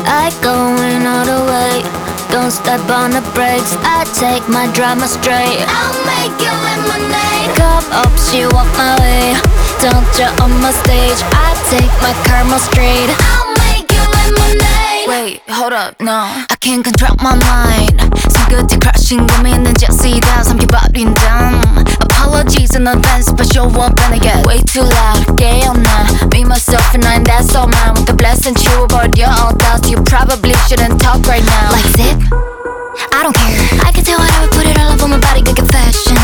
I going all the way, don't step on the brakes. I take my drama straight. I'll make you lemonade. Cup up, she walk my way. Don't you on my stage. I take my karma straight. I'll make you lemonade. Wait, hold up, no, I can't control my mind. 손끝이 crashing 고민은 jesse다 삼켜버린 damn. Apologies in advance, but show up and I get way too loud. 깨어나, me, myself and I, that's all mine. With the blessing 치워버려 all doubts. You probably shouldn't talk right now. Like zip, I don't care. I can tell whatever, put it all up on my body, good fashion.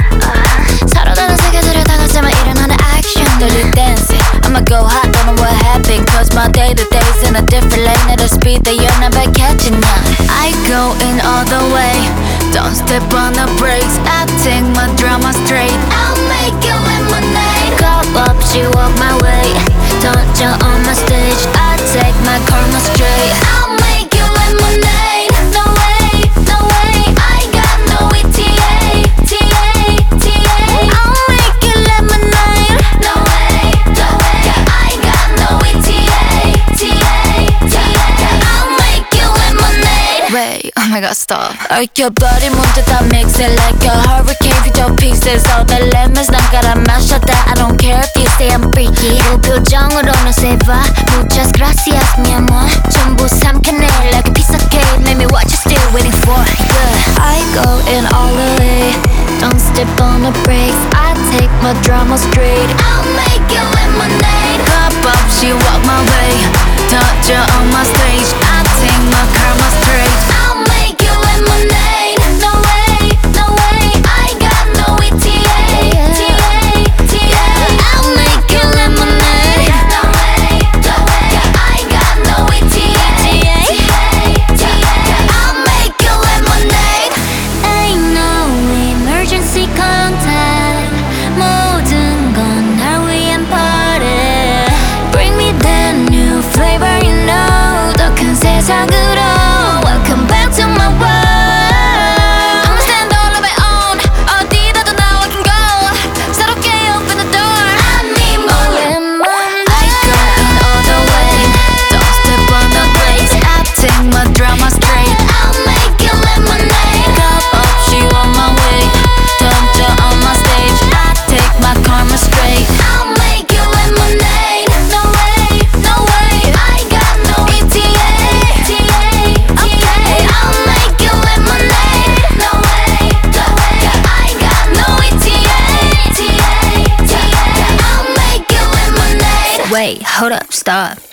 서로 다른 세계들을 다 같이만 일어나는 action. Dirty dancing, I'ma go hot, don't know what happened. Cause my day-to-day's in a different lane. At a speed that you're never catching up. I go in all the way, don't step on the brakes. I take my drama straight. I'll make you lemonade. Cup up, she walk my way. Don't you on my stage. I take my karma straight. I'll make you lemonade. No way, no way. I got no ETA, TA, TA. I'll make you lemonade. No way, no way. I got no ETA, TA, TA. I'll make you lemonade. Wait, oh my god, stop. 얽혀버린 문제 다 mix it like a hurricane. future pieces, all the lemons 난 깔아 마셔다. I don't care if you say I'm freaky. 무표정으로는 say bye. Muchas gracias, mi amor. 전부 삼켜내 like a piece of cake. Let me what you still waiting for, yeah. I go in all the way, don't step on the brakes. I take my drama straight. I'll make you lemonade. Cup up, she walk my way. Touch her on my stage. I take my karma straight. I'll make you lemonade. No way, no way. I got no ETA, TA, TA. I'll make you lemonade. No way, no way. I got no ETA, TA, TA. I'll make you lemonade. Ain't no emergency contact. 모든 건 날 위한 party. Bring me that new flavor, you know. 더 큰 세상으로. Welcome back to my world. I'ma stand all on my own. 어디라도 now I can go. 새롭게 open the door. I need more lemonade. I go in all the way, don't step on the brakes. I take my drama straight. I'll make you lemonade. Cup up, she on my way. Touch her on my stage. I take my karma straight. I'll make you lemonade. No way, no way. I got no ETA, TA, TA. I'll make you lemonade. No way, no way. I got no ETA, TA, TA. I'll make you lemonade. Wait, hold up, stop.